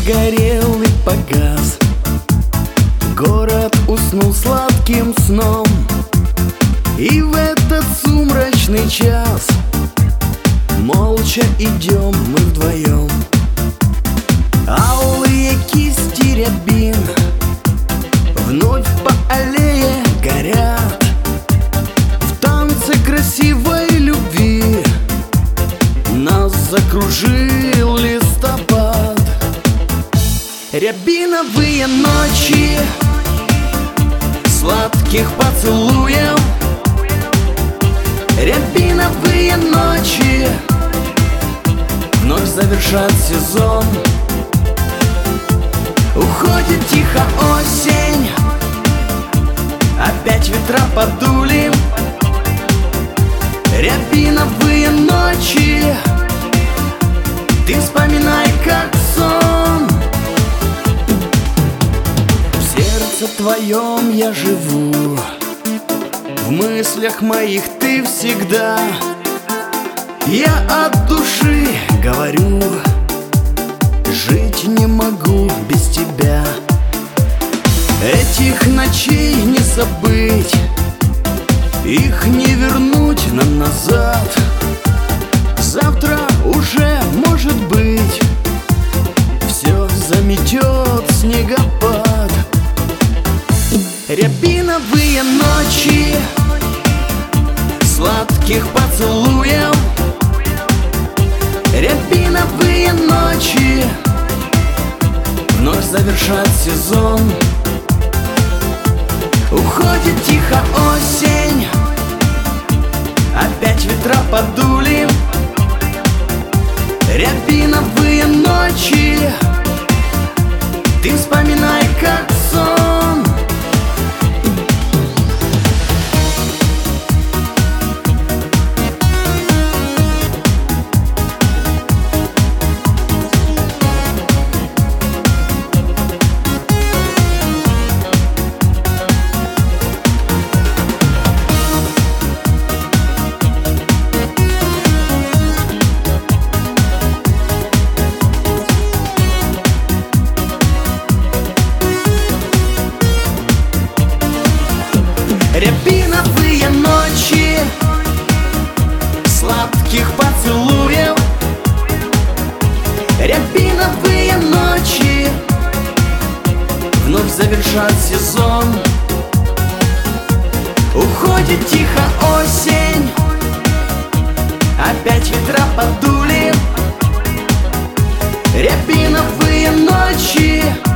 сгорел и погас. Город уснул сладким сном, и в этот сумрачный час молча идем мы вдвоем. Алые кисти рябин вновь по аллее горят, в танце красивой любви нас закружил листопад. Рябиновые ночи сладких поцелуев, рябиновые ночи вновь завершат сезон. Уходит тихо осень, опять ветра подули. Рябиновые ночи ты вспоминай как сон. В сердце твоем я живу, в мыслях моих ты всегда. Я от души говорю, жить не могу без тебя. Этих ночей не забыть, их не вернуть нам назад. Завтра уже, может быть, все заметет снегопад. Рябиновые ночи сладких поцелуев, рябиновые ночи вновь завершат сезон. Уходит тихо осень, опять ветра подули. Рябиновые ночи ты вспоминай как сон. Рябиновые ночи сладких поцелуев, рябиновые ночи вновь завершат сезон. Уходит тихо осень, опять ветра подули. Рябиновые ночи